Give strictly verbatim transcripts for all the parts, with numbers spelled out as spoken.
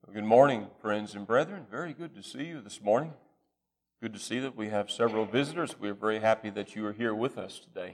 Well, good morning, friends and brethren. Very good to see you this morning. Good to see that we have several visitors. We are very happy that you are here with us today.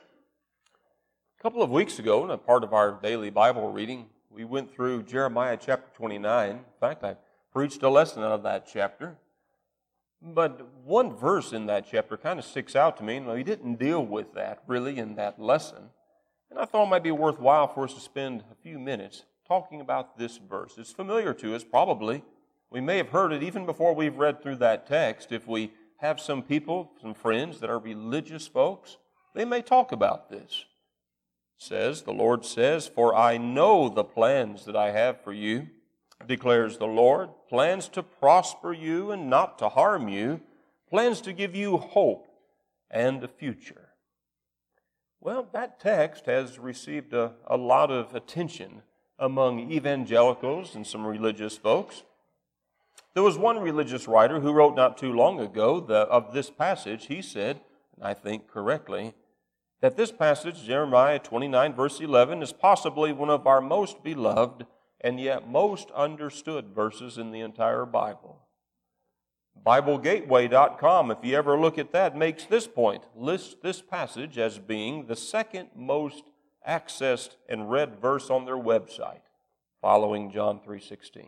A couple of weeks ago, in a part of our daily Bible reading, we went through Jeremiah chapter twenty-nine. In fact, I preached a lesson out of that chapter. But one verse in that chapter kind of sticks out to me, and we didn't deal with that really in that lesson. And I thought it might be worthwhile for us to spend a few minutes talking about this verse. It's familiar to us, probably. We may have heard it even before we've read through that text. If we have some people, some friends that are religious folks, they may talk about this. It says, the Lord says, "For I know the plans that I have for you, declares the Lord, plans to prosper you and not to harm you, plans to give you hope and a future." Well, that text has received a, a lot of attention among evangelicals and some religious folks. There was one religious writer who wrote not too long ago the, of this passage. He said, and I think correctly, that this passage, Jeremiah twenty-nine, verse eleven, is possibly one of our most beloved and yet most understood verses in the entire Bible. Bible Gateway dot com, if you ever look at that, makes this point, lists this passage as being the second most accessed and read verse on their website, following John three sixteen.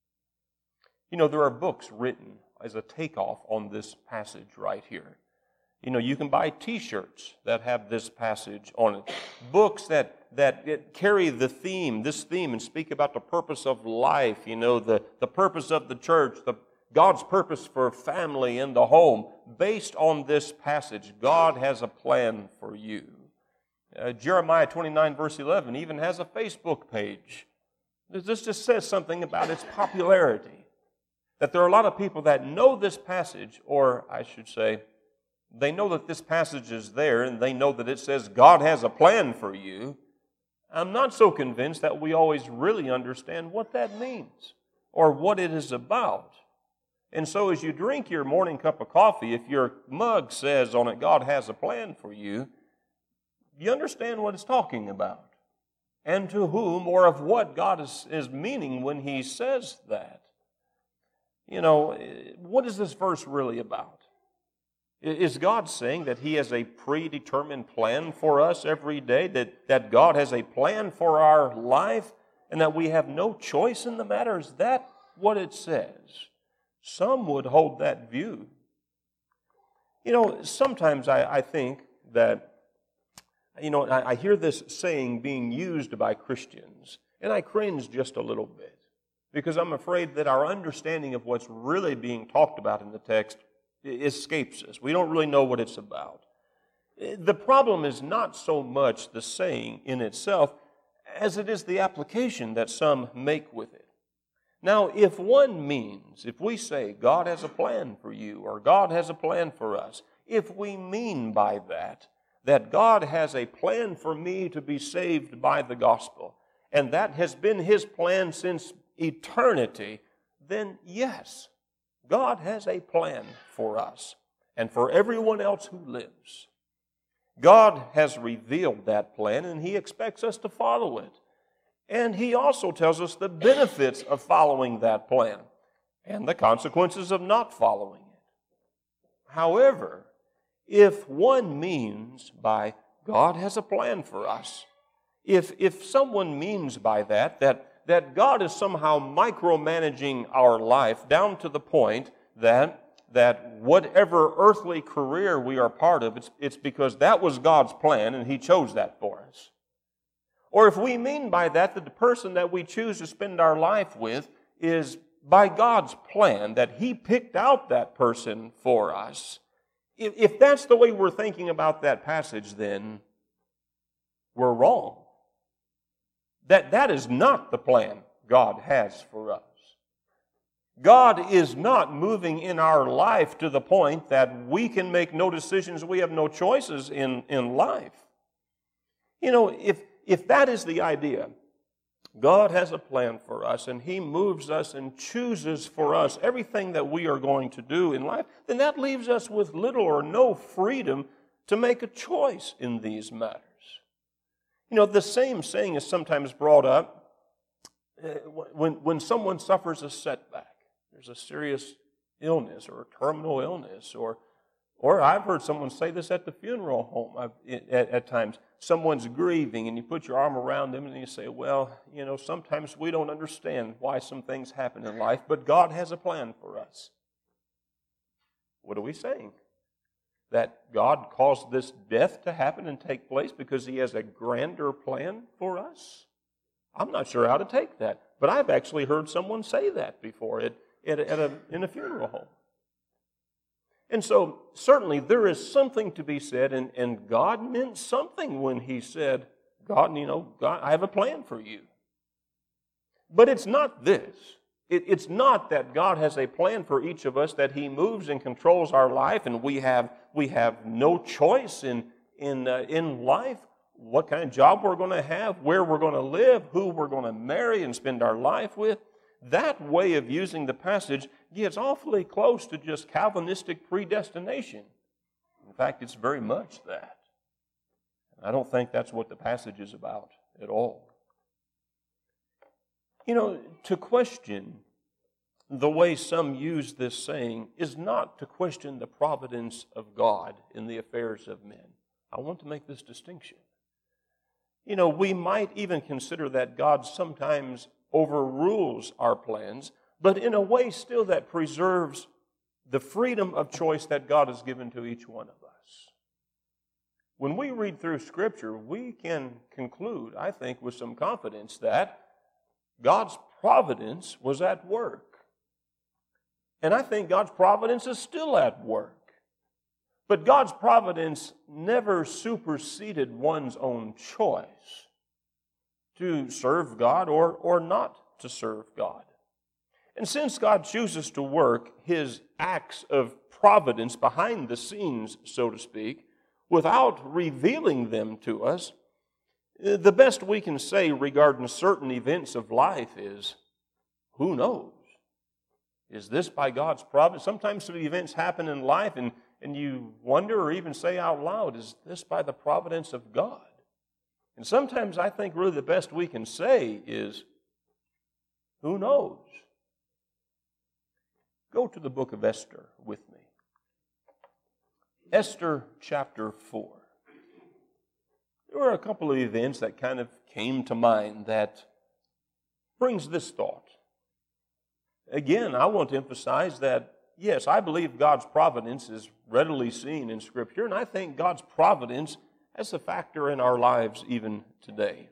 You know, there are books written as a takeoff on this passage right here. You know, you can buy T-shirts that have this passage on it. Books that, that carry the theme, this theme, and speak about the purpose of life, you know, the, the purpose of the church, the God's purpose for family and the home. Based on this passage, God has a plan for you. Uh, Jeremiah twenty-nine, verse eleven, even has a Facebook page. This just says something about its popularity. That there are a lot of people that know this passage, or I should say, they know that this passage is there, and they know that it says God has a plan for you. I'm not so convinced that we always really understand what that means, or what it is about. And so as you drink your morning cup of coffee, if your mug says on it, God has a plan for you, you understand what it's talking about, and to whom or of what God is, is meaning when He says that. You know, what is this verse really about? Is God saying that He has a predetermined plan for us every day, that, that God has a plan for our life, and that we have no choice in the matter? Is that what it says? Some would hold that view. You know, sometimes I, I think that You know, I, I hear this saying being used by Christians, and I cringe just a little bit, because I'm afraid that our understanding of what's really being talked about in the text escapes us. We don't really know what it's about. The problem is not so much the saying in itself as it is the application that some make with it. Now, if one means, if we say God has a plan for you, or God has a plan for us, if we mean by that, that God has a plan for me to be saved by the gospel, and that has been His plan since eternity, then yes, God has a plan for us and for everyone else who lives. God has revealed that plan, and He expects us to follow it. And He also tells us the benefits of following that plan and the consequences of not following it. However, if one means by God has a plan for us, if, if someone means by that, that that God is somehow micromanaging our life down to the point that, that whatever earthly career we are part of, it's, it's because that was God's plan and He chose that for us. Or if we mean by that that the person that we choose to spend our life with is by God's plan, that He picked out that person for us, if, if that's the way we're thinking about that passage, then we're wrong. That, that is not the plan God has for us. God is not moving in our life to the point that we can make no decisions, we have no choices in, in life. You know, if, if that is the idea, God has a plan for us and He moves us and chooses for us everything that we are going to do in life, then that leaves us with little or no freedom to make a choice in these matters. You know, the same saying is sometimes brought up when, when someone suffers a setback, there's a serious illness or a terminal illness, or or I've heard someone say this at the funeral home I've, at, at times. Someone's grieving and you put your arm around them and you say, well, you know, sometimes we don't understand why some things happen in life, but God has a plan for us. What are we saying? That God caused this death to happen and take place because He has a grander plan for us? I'm not sure how to take that, but I've actually heard someone say that before at, at, a, at a, in a funeral home. And so, certainly, there is something to be said, and, and God meant something when He said, God, you know, God, I have a plan for you. But it's not this. It, it's not that God has a plan for each of us, that He moves and controls our life, and we have, we have no choice in, in, uh, in life, what kind of job we're going to have, where we're going to live, who we're going to marry and spend our life with. That way of using the passage gets awfully close to just Calvinistic predestination. In fact, it's very much that. I don't think that's what the passage is about at all. You know, to question the way some use this saying is not to question the providence of God in the affairs of men. I want to make this distinction. You know, we might even consider that God sometimes overrules our plans, but in a way still that preserves the freedom of choice that God has given to each one of us. When we read through Scripture, we can conclude, I think, with some confidence that God's providence was at work. And I think God's providence is still at work. But God's providence never superseded one's own choice to serve God or, or not to serve God. And since God chooses to work His acts of providence behind the scenes, so to speak, without revealing them to us, the best we can say regarding certain events of life is, who knows? Is this by God's providence? Sometimes some events happen in life and, and you wonder or even say out loud, is this by the providence of God? And sometimes I think really the best we can say is, who knows? Go to the book of Esther with me. Esther chapter four. There were a couple of events that kind of came to mind that brings this thought. Again, I want to emphasize that, yes, I believe God's providence is readily seen in Scripture, and I think God's providence has a factor in our lives even today.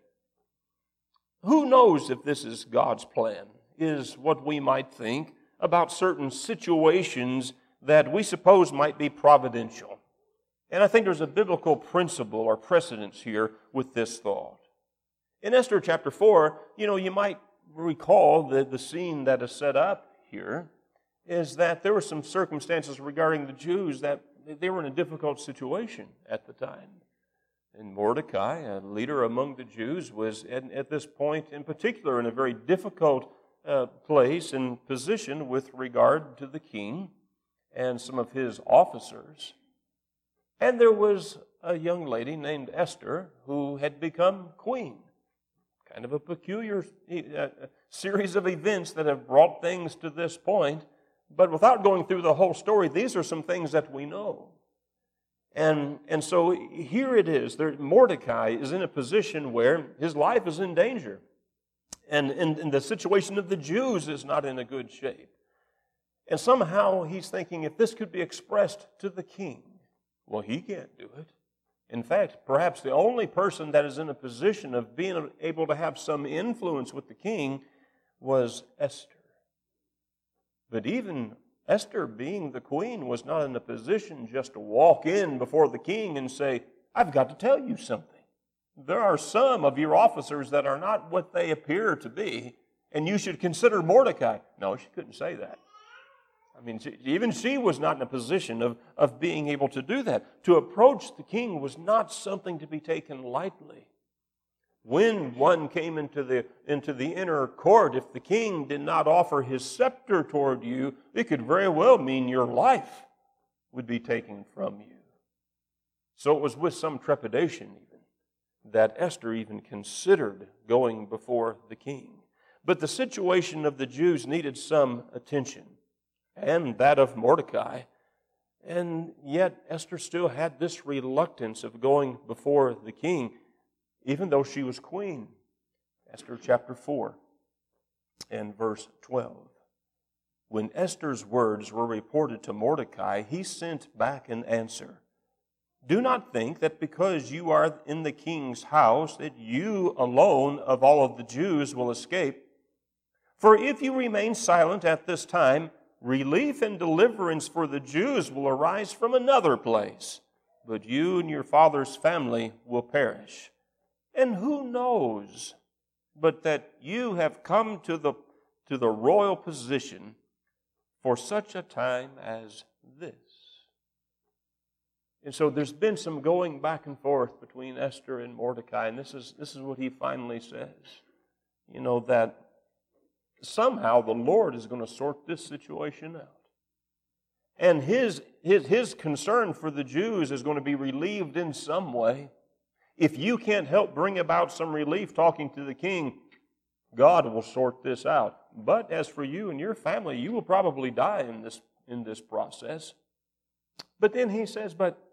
Who knows if this is God's plan, is what we might think about certain situations that we suppose might be providential. And I think there's a biblical principle or precedence here with this thought. In Esther chapter four, you know, you might recall that the scene that is set up here is that there were some circumstances regarding the Jews that they were in a difficult situation at the time. And Mordecai, a leader among the Jews, was at, at this point in particular in a very difficult uh, place and position with regard to the king and some of his officers. And there was a young lady named Esther who had become queen. Kind of a peculiar uh, series of events that have brought things to this point. But without going through the whole story, these are some things that we know. And, and so here it is. There, Mordecai is in a position where his life is in danger. And, and, and the situation of the Jews is not in a good shape. And somehow he's thinking, if this could be expressed to the king, well, he can't do it. In fact, perhaps the only person that is in a position of being able to have some influence with the king was Esther. But even Esther, being the queen, was not in a position just to walk in before the king and say, I've got to tell you something. There are some of your officers that are not what they appear to be, and you should consider Mordecai. No, she couldn't say that. I mean, she, even she was not in a position of, of being able to do that. To approach the king was not something to be taken lightly. When one came into the, into the inner court, if the king did not offer his scepter toward you, it could very well mean your life would be taken from you. So it was with some trepidation even that Esther even considered going before the king. But the situation of the Jews needed some attention, and that of Mordecai. And yet Esther still had this reluctance of going before the king, even though she was queen. Esther chapter four and verse twelve. When Esther's words were reported to Mordecai, he sent back an answer. Do not think that because you are in the king's house that you alone of all of the Jews will escape. For if you remain silent at this time, relief and deliverance for the Jews will arise from another place, but you and your father's family will perish. And who knows but that you have come to the, to the royal position for such a time as this. And so there's been some going back and forth between Esther and Mordecai, and this is, this is what he finally says. You know, that somehow the Lord is going to sort this situation out. And his, his, his concern for the Jews is going to be relieved in some way. If you can't help bring about some relief talking to the king, God will sort this out. But as for you and your family, you will probably die in this, in this process. But then he says, but,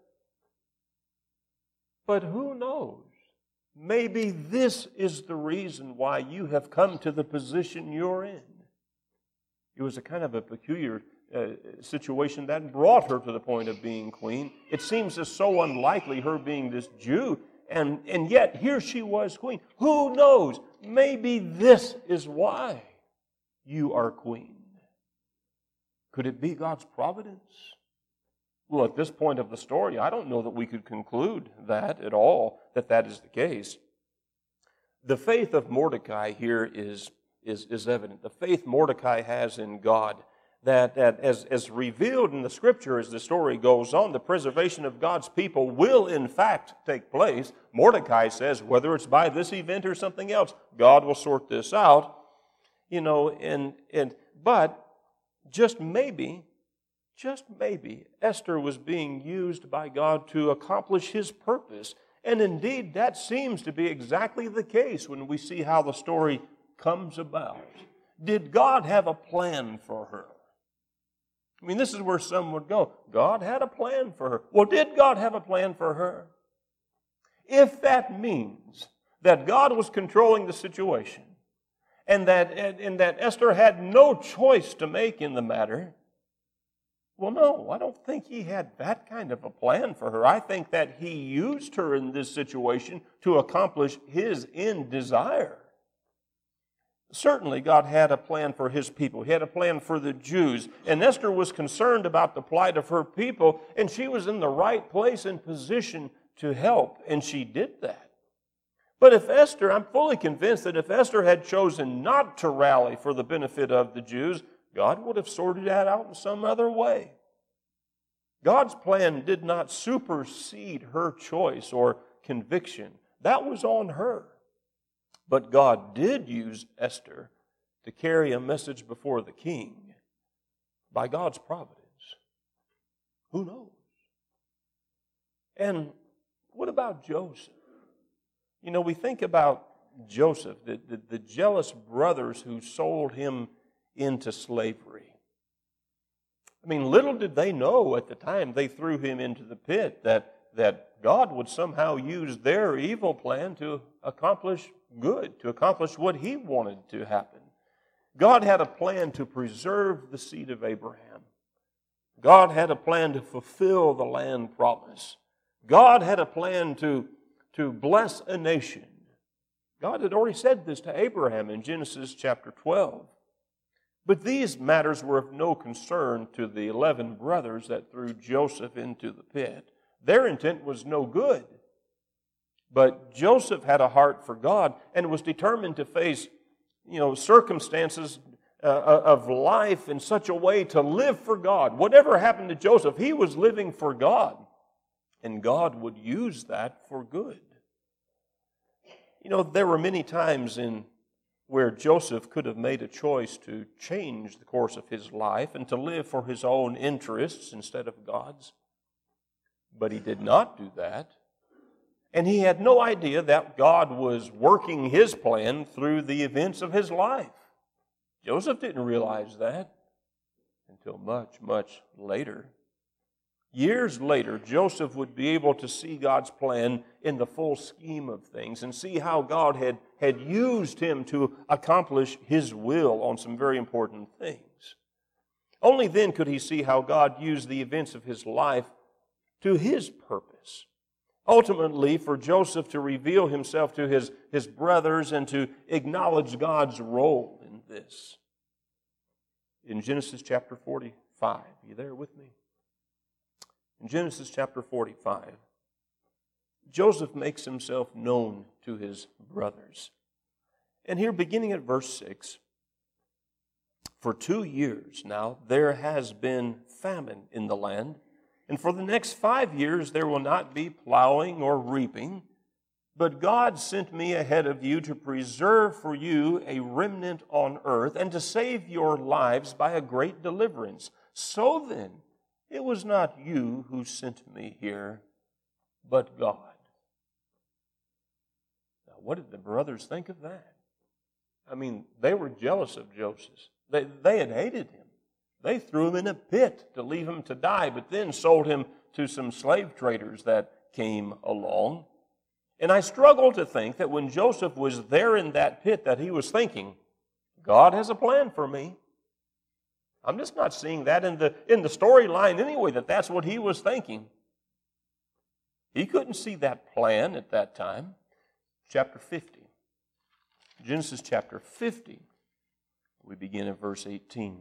but who knows? Maybe this is the reason why you have come to the position you're in. It was a kind of a peculiar uh, situation that brought her to the point of being queen. It seems as so unlikely, her being this Jew, and, and yet here she was queen. Who knows? Maybe this is why you are queen. Could it be God's providence? Well, at this point of the story, I don't know that we could conclude that at all, that that is the case. The faith of Mordecai here is, is, is evident. The faith Mordecai has in God, that, that as, as revealed in the Scripture as the story goes on, the preservation of God's people will in fact take place. Mordecai says, whether it's by this event or something else, God will sort this out. You know, and, and but just maybe, just maybe, Esther was being used by God to accomplish His purpose. And indeed, that seems to be exactly the case when we see how the story comes about. Did God have a plan for her? I mean, this is where some would go. God had a plan for her. Well, did God have a plan for her? If that means that God was controlling the situation, and that, and, and that Esther had no choice to make in the matter, well, no, I don't think He had that kind of a plan for her. I think that He used her in this situation to accomplish His end desire. Certainly, God had a plan for His people. He had a plan for the Jews. And Esther was concerned about the plight of her people, and she was in the right place and position to help, and she did that. But if Esther, I'm fully convinced that if Esther had chosen not to rally for the benefit of the Jews, God would have sorted that out in some other way. God's plan did not supersede her choice or conviction. That was on her. But God did use Esther to carry a message before the king by God's providence. Who knows? And what about Joseph? You know, we think about Joseph, the, the, the jealous brothers who sold him into slavery. I mean, little did they know at the time they threw him into the pit that, that God would somehow use their evil plan to accomplish good, to accomplish what He wanted to happen. God had a plan to preserve the seed of Abraham. God had a plan to fulfill the land promise. God had a plan to, to bless a nation. God had already said this to Abraham in Genesis chapter twelve. But these matters were of no concern to the eleven brothers that threw Joseph into the pit. Their intent was no good. But Joseph had a heart for God and was determined to face, you know, circumstances uh, of life in such a way to live for God. Whatever happened to Joseph, he was living for God. And God would use that for good. You know, there were many times in where Joseph could have made a choice to change the course of his life and to live for his own interests instead of God's. But he did not do that. And he had no idea that God was working His plan through the events of his life. Joseph didn't realize that until much, much later. Years later, Joseph would be able to see God's plan in the full scheme of things and see how God had, had used him to accomplish his will on some very important things. Only then could he see how God used the events of his life to his purpose. Ultimately, for Joseph to reveal himself to his, his brothers and to acknowledge God's role in this. In Genesis chapter forty-five, are you there with me? In Genesis chapter forty-five, Joseph makes himself known to his brothers. And here, beginning at verse six, for two years now there has been famine in the land, and for the next five years there will not be plowing or reaping. But God sent me ahead of you to preserve for you a remnant on earth and to save your lives by a great deliverance. So then, it was not you who sent me here, but God. Now, what did the brothers think of that? I mean, they were jealous of Joseph. They, they had hated him. They threw him in a pit to leave him to die, but then sold him to some slave traders that came along. And I struggle to think that when Joseph was there in that pit that he was thinking, God has a plan for me. I'm just not seeing that in the, in the storyline anyway, that that's what he was thinking. He couldn't see that plan at that time. Chapter fifty. Genesis chapter fifty. We begin at verse eighteen.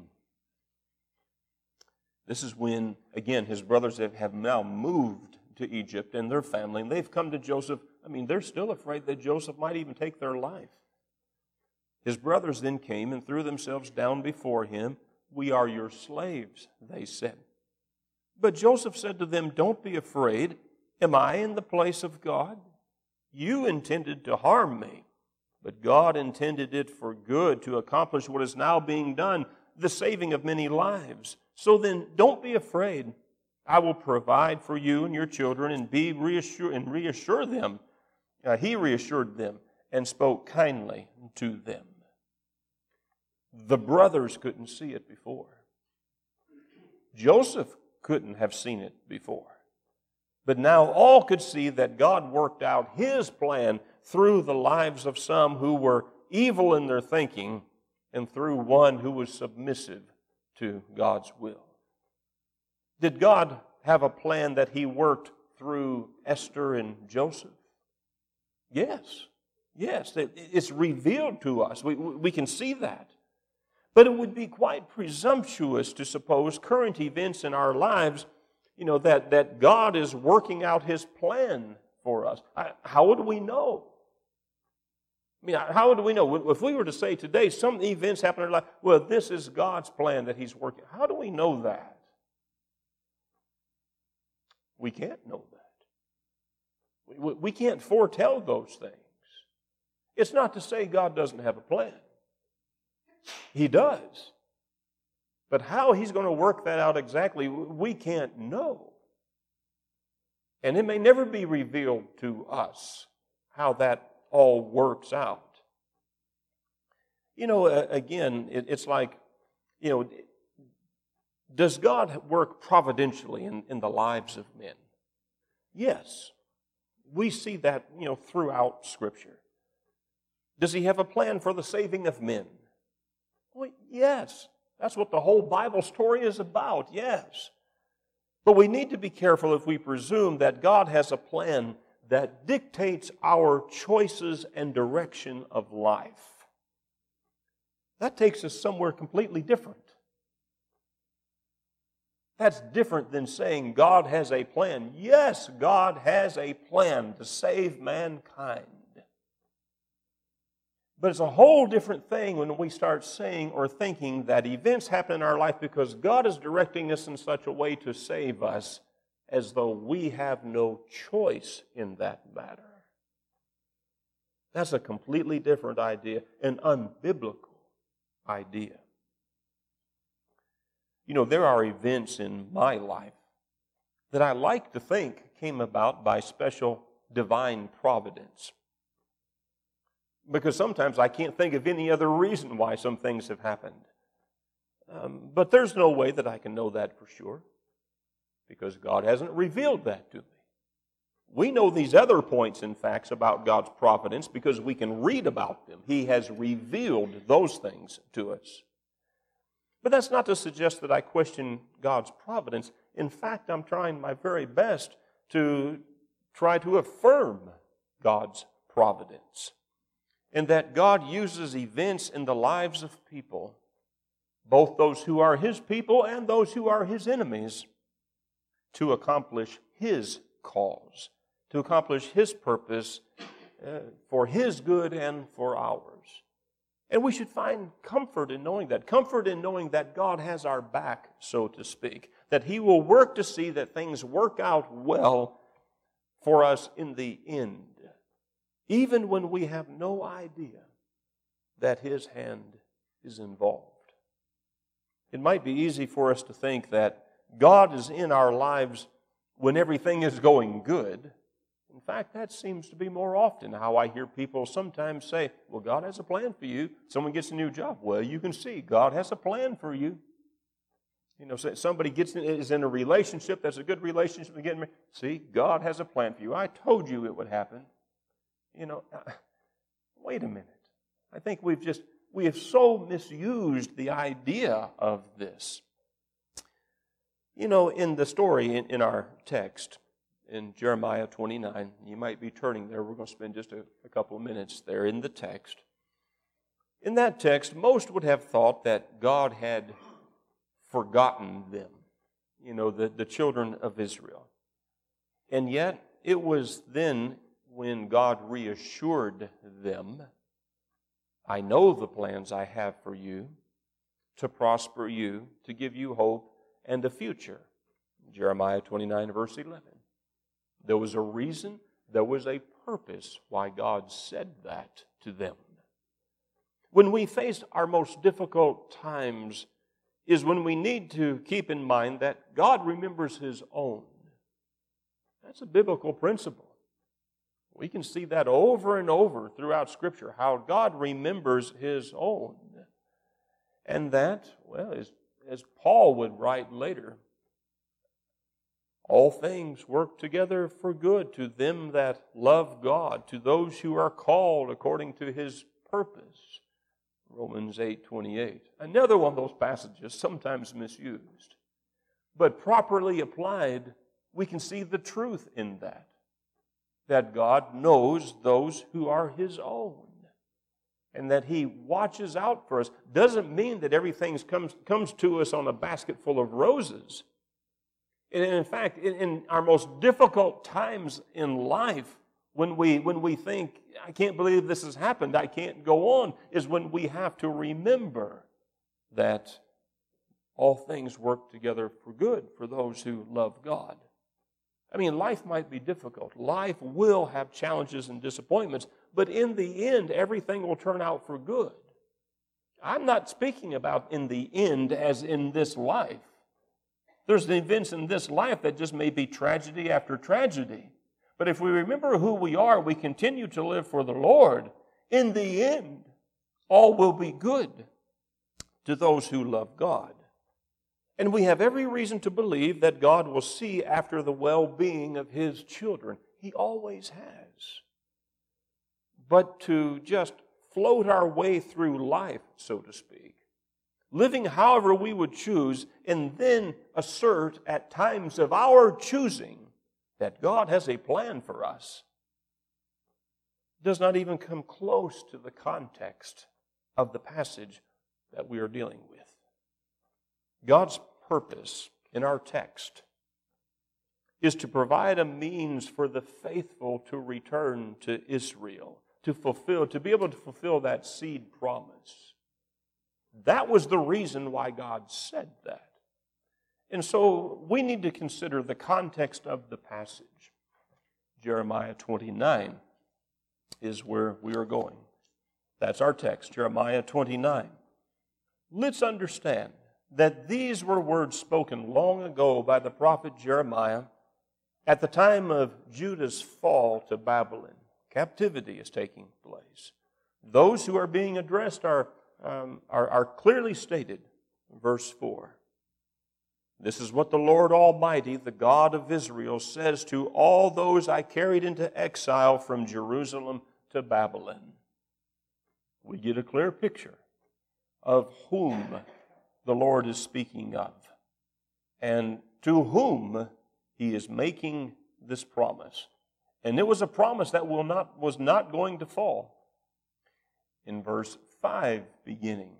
This is when, again, his brothers have, have now moved to Egypt and their family, and they've come to Joseph. I mean, they're still afraid that Joseph might even take their life. His brothers then came and threw themselves down before him. We are your slaves, they said. But Joseph said to them, don't be afraid. Am I in the place of God? You intended to harm me, but God intended it for good to accomplish what is now being done, the saving of many lives. So then, don't be afraid. I will provide for you and your children and be reassure and reassure them. Uh, he reassured them and spoke kindly to them. The brothers couldn't see it before. Joseph couldn't have seen it before. But now all could see that God worked out his plan through the lives of some who were evil in their thinking and through one who was submissive to God's will. Did God have a plan that he worked through Esther and Joseph? Yes. Yes, it's revealed to us. We, we can see that. But it would be quite presumptuous to suppose current events in our lives, you know, that, that God is working out his plan for us. How would we know? I mean, how would we know? If we were to say today, some events happen in our life, well, this is God's plan that he's working. How do we know that? We can't know that. We, we can't foretell those things. It's not to say God doesn't have a plan. He does. But how he's going to work that out exactly, we can't know. And it may never be revealed to us how that all works out. You know, again, it's like, you know, does God work providentially in, in the lives of men? Yes. We see that, you know, throughout Scripture. Does he have a plan for the saving of men? Well, yes. That's what the whole Bible story is about, yes. But we need to be careful if we presume that God has a plan that dictates our choices and direction of life. That takes us somewhere completely different. That's different than saying God has a plan. Yes, God has a plan to save mankind. But it's a whole different thing when we start saying or thinking that events happen in our life because God is directing us in such a way to save us, as though we have no choice in that matter. That's a completely different idea, an unbiblical idea. You know, there are events in my life that I like to think came about by special divine providence. because sometimes I can't think of any other reason why some things have happened. Um, but there's no way that I can know that for sure, because God hasn't revealed that to me. We know these other points and facts about God's providence because we can read about them. He has revealed those things to us. But that's not to suggest that I question God's providence. In fact, I'm trying my very best to try to affirm God's providence, and that God uses events in the lives of people, both those who are His people and those who are His enemies, to accomplish His cause, to accomplish His purpose uh, for His good and for ours. And we should find comfort in knowing that, comfort in knowing that God has our back, so to speak, that He will work to see that things work out well for us in the end, even when we have no idea that His hand is involved. It might be easy for us to think that God is in our lives when everything is going good. In fact, that seems to be more often how I hear people sometimes say, well, God has a plan for you. Someone gets a new job. Well, you can see God has a plan for you. You know, somebody gets in, is in a relationship that's a good relationship. Again, see, God has a plan for you. I told you it would happen. You know, wait a minute. I think we've just, we have so misused the idea of this. You know, in the story in, in our text, in Jeremiah twenty-nine, you might be turning there. We're going to spend just a, a couple of minutes there in the text. In that text, most would have thought that God had forgotten them, you know, the, the children of Israel. And yet, it was then when God reassured them, I know the plans I have for you, to prosper you, to give you hope and a future. Jeremiah twenty-nine, verse eleven. There was a reason, there was a purpose why God said that to them. When we face our most difficult times is when we need to keep in mind that God remembers His own. That's a biblical principle. We can see that over and over throughout Scripture, how God remembers His own. And that, well, as, as Paul would write later, all things work together for good to them that love God, to those who are called according to His purpose. Romans eight twenty-eight. Another one of those passages, sometimes misused. But properly applied, we can see the truth in that. That God knows those who are His own. And that He watches out for us. Doesn't mean that everything comes, comes to us on a basket full of roses. And in fact, in our most difficult times in life, when we, when we think, I can't believe this has happened, I can't go on, is when we have to remember that all things work together for good for those who love God. I mean, life might be difficult. Life will have challenges and disappointments, but in the end, everything will turn out for good. I'm not speaking about in the end as in this life. There's the events in this life that just may be tragedy after tragedy. But if we remember who we are, we continue to live for the Lord, in the end, all will be good to those who love God. And we have every reason to believe that God will see after the well-being of His children. He always has. But to just float our way through life, so to speak, living however we would choose, and then assert at times of our choosing that God has a plan for us, does not even come close to the context of the passage that we are dealing with. God's purpose in our text is to provide a means for the faithful to return to Israel, to fulfill, to be able to fulfill that seed promise. That was the reason why God said that. And so we need to consider the context of the passage. Jeremiah twenty-nine is where we are going. That's our text, Jeremiah twenty-nine. Let's understand that these were words spoken long ago by the prophet Jeremiah at the time of Judah's fall to Babylon. Captivity is taking place. Those who are being addressed are, um, are, are clearly stated. Verse four. This is what the Lord Almighty, the God of Israel, says to all those I carried into exile from Jerusalem to Babylon. We get a clear picture of whom the Lord is speaking of and to whom He is making this promise. And it was a promise that will not, was not going to fall. In verse five beginning,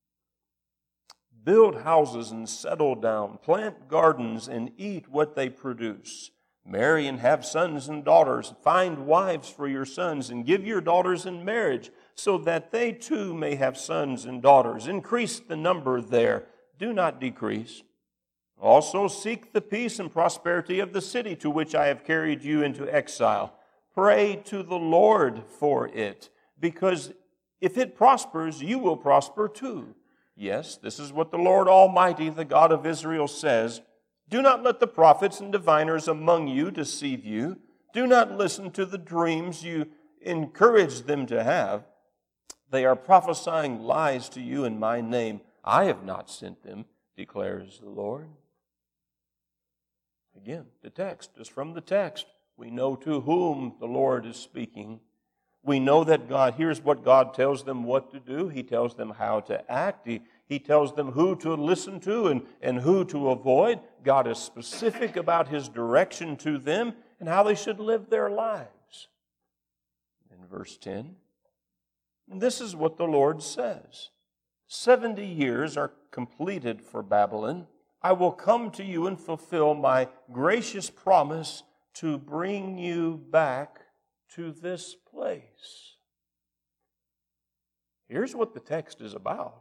build houses and settle down, plant gardens and eat what they produce. Marry and have sons and daughters. Find wives for your sons and give your daughters in marriage so that they too may have sons and daughters. Increase the number there. Do not decrease. Also seek the peace and prosperity of the city to which I have carried you into exile. Pray to the Lord for it, because if it prospers, you will prosper too. Yes, this is what the Lord Almighty, the God of Israel, says. Do not let the prophets and diviners among you deceive you. Do not listen to the dreams you encourage them to have. They are prophesying lies to you in my name. I have not sent them, declares the Lord. Again, the text is from the text. We know to whom the Lord is speaking. We know that God, here's what God tells them what to do. He tells them how to act. He, he tells them who to listen to and, and who to avoid. God is specific about His direction to them and how they should live their lives. In verse ten, this is what the Lord says. Seventy years are completed for Babylon. I will come to you and fulfill my gracious promise to bring you back to this place. Here's what the text is about.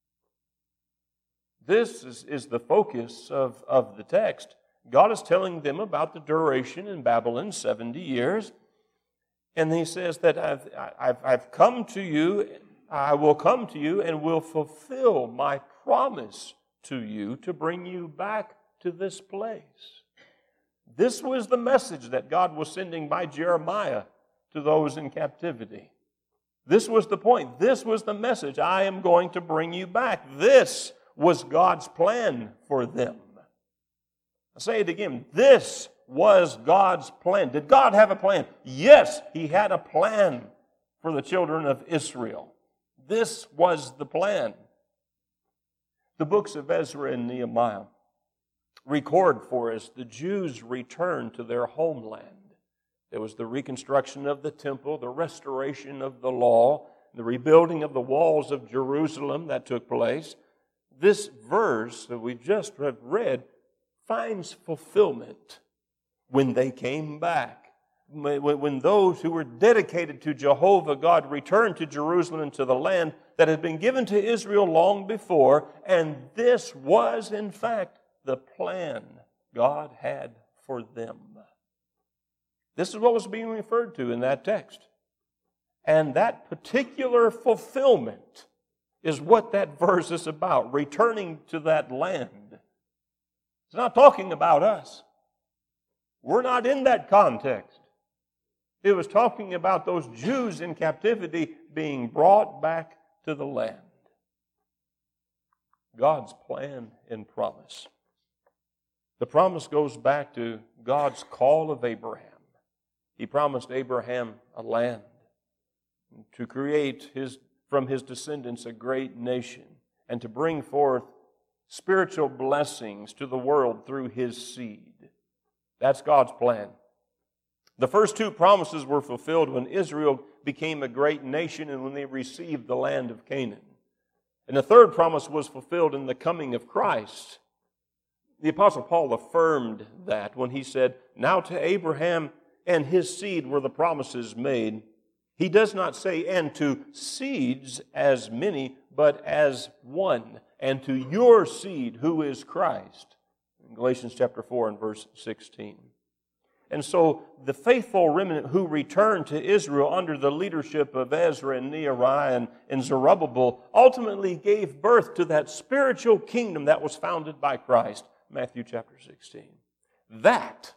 This is, is the focus of, of the text. God is telling them about the duration in Babylon, seventy years. And He says that I've, I've, I've come to you, I will come to you and will fulfill my promise to you to bring you back to this place. This was the message that God was sending by Jeremiah to those in captivity. This was the point. This was the message. I am going to bring you back. This was God's plan for them. I'll say it again. This was God's plan. Did God have a plan? Yes, He had a plan for the children of Israel. This was the plan. The books of Ezra and Nehemiah record for us the Jews returned to their homeland. There was the reconstruction of the temple, the restoration of the law, the rebuilding of the walls of Jerusalem that took place. This verse that we just have read finds fulfillment when they came back. When those who were dedicated to Jehovah God returned to Jerusalem and to the land that had been given to Israel long before, and this was, in fact, the plan God had for them. This is what was being referred to in that text. And that particular fulfillment is what that verse is about, returning to that land. It's not talking about us. We're not in that context. It was talking about those Jews in captivity being brought back to the land. God's plan and promise. The promise goes back to God's call of Abraham. He promised Abraham a land to create his, from his descendants a great nation and to bring forth spiritual blessings to the world through his seed. That's God's plan. The first two promises were fulfilled when Israel became a great nation and when they received the land of Canaan. And the third promise was fulfilled in the coming of Christ. The Apostle Paul affirmed that when he said, "Now to Abraham and his seed were the promises made." He does not say, "and to seeds as many, but as one, and to your seed who is Christ." In Galatians chapter four and verse sixteen. And so the faithful remnant who returned to Israel under the leadership of Ezra and Nehemiah and, and Zerubbabel ultimately gave birth to that spiritual kingdom that was founded by Christ. Matthew chapter sixteen. That,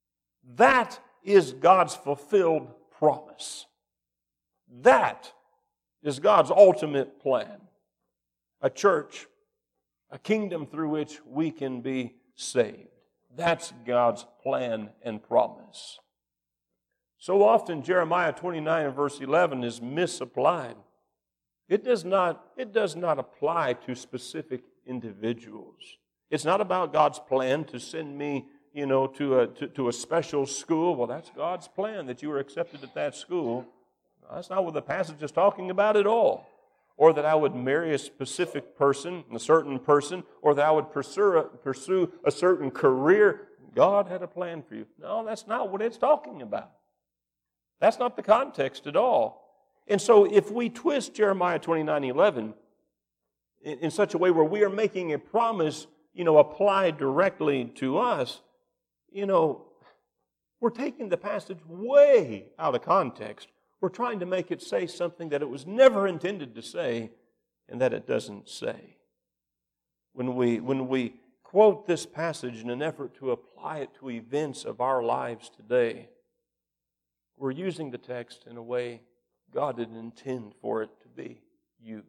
that is God's fulfilled promise. That is God's ultimate plan. A church, a kingdom through which we can be saved. That's God's plan and promise. So often Jeremiah twenty-nine and verse eleven is misapplied. It does not, it does not apply to specific individuals. It's not about God's plan to send me, you know, to a, to, to a special school. Well, that's God's plan that you were accepted at that school. That's not what the passage is talking about at all. Or that I would marry a specific person, a certain person, or that I would pursue a, pursue a certain career. God had a plan for you. No, that's not what it's talking about. That's not the context at all. And so if we twist Jeremiah twenty-nine eleven in, in such a way where we are making a promise, you know, applied directly to us, you know, we're taking the passage way out of context. We're trying to make it say something that it was never intended to say and that it doesn't say. When we, when we quote this passage in an effort to apply it to events of our lives today, we're using the text in a way God didn't intend for it to be used.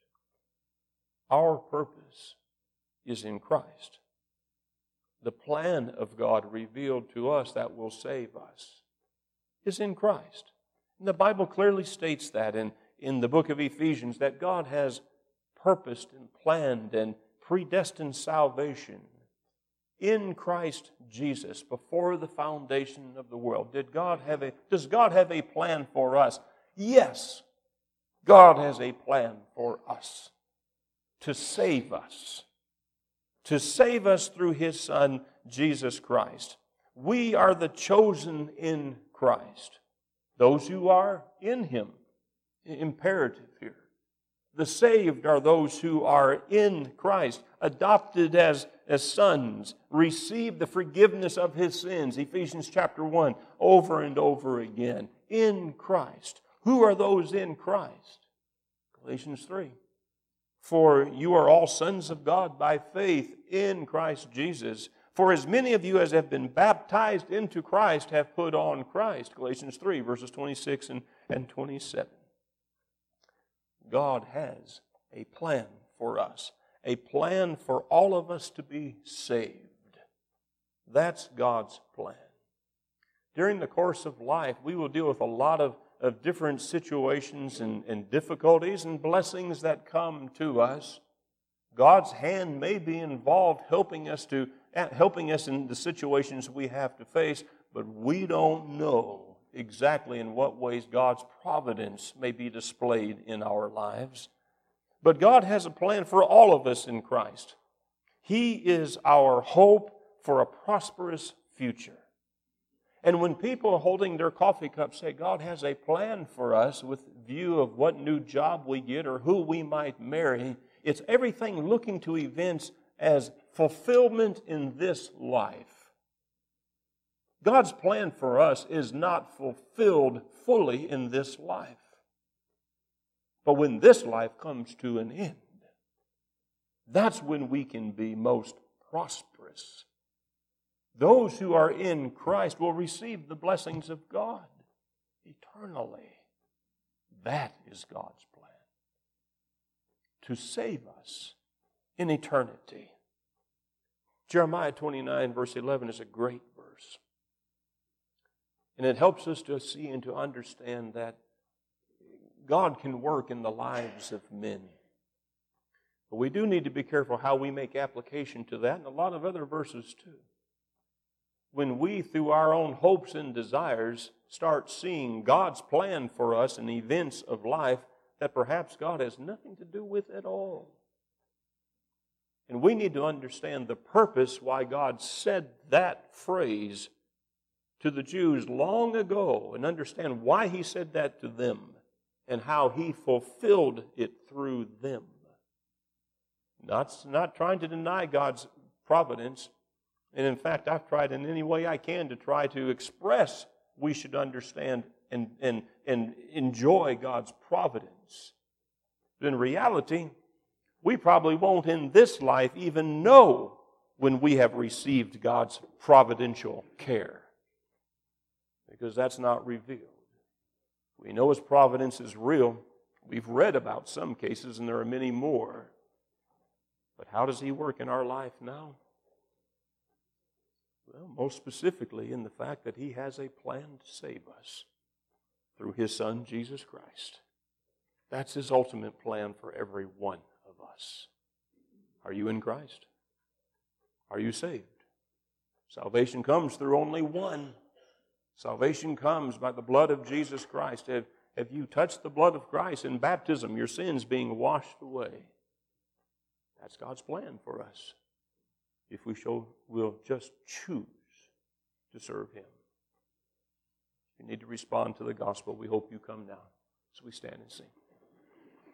Our purpose is in Christ. The plan of God revealed to us that will save us is in Christ. And the Bible clearly states that in, in the book of Ephesians, that God has purposed and planned and predestined salvation in Christ Jesus before the foundation of the world. Did God have a, does God have a plan for us? Yes, God has a plan for us to save us, to save us through His Son, Jesus Christ. We are the chosen in Christ. Those who are in Him. Imperative here. The saved are those who are in Christ, adopted as, as sons, receive the forgiveness of His sins. Ephesians chapter one, over and over again. In Christ. Who are those in Christ? Galatians three. For you are all sons of God by faith in Christ Jesus. For as many of you as have been baptized into Christ have put on Christ. Galatians three, verses twenty-six and, and twenty-seven. God has a plan for us. A plan for all of us to be saved. That's God's plan. During the course of life, we will deal with a lot of, of different situations and, and difficulties and blessings that come to us. God's hand may be involved helping us to helping us in the situations we have to face, but we don't know exactly in what ways God's providence may be displayed in our lives. But God has a plan for all of us in Christ. He is our hope for a prosperous future. And when people holding their coffee cups say God has a plan for us with view of what new job we get or who we might marry, it's everything looking to events as fulfillment in this life. God's plan for us is not fulfilled fully in this life. But when this life comes to an end, that's when we can be most prosperous. Those who are in Christ will receive the blessings of God eternally. That is God's plan. To save us in eternity. Jeremiah twenty-nine, verse eleven is a great verse. And it helps us to see and to understand that God can work in the lives of men. But we do need to be careful how we make application to that and a lot of other verses too. When we, through our own hopes and desires, start seeing God's plan for us in events of life that perhaps God has nothing to do with at all. And we need to understand the purpose why God said that phrase to the Jews long ago and understand why He said that to them and how He fulfilled it through them. Not, not trying to deny God's providence. And in fact, I've tried in any way I can to try to express we should understand and, and, and enjoy God's providence. But in reality, we probably won't in this life even know when we have received God's providential care. Because that's not revealed. We know His providence is real. We've read about some cases, and there are many more. But how does He work in our life now? Well, most specifically in the fact that He has a plan to save us through His Son, Jesus Christ. That's His ultimate plan for every one of us. Are you in Christ? Are you saved? Salvation comes through only one. Salvation comes by the blood of Jesus Christ. Have, have you touched the blood of Christ in baptism, your sins being washed away? That's God's plan for us, if we shall, will just choose to serve Him. If you need to respond to the gospel, we hope you come now as we stand and sing.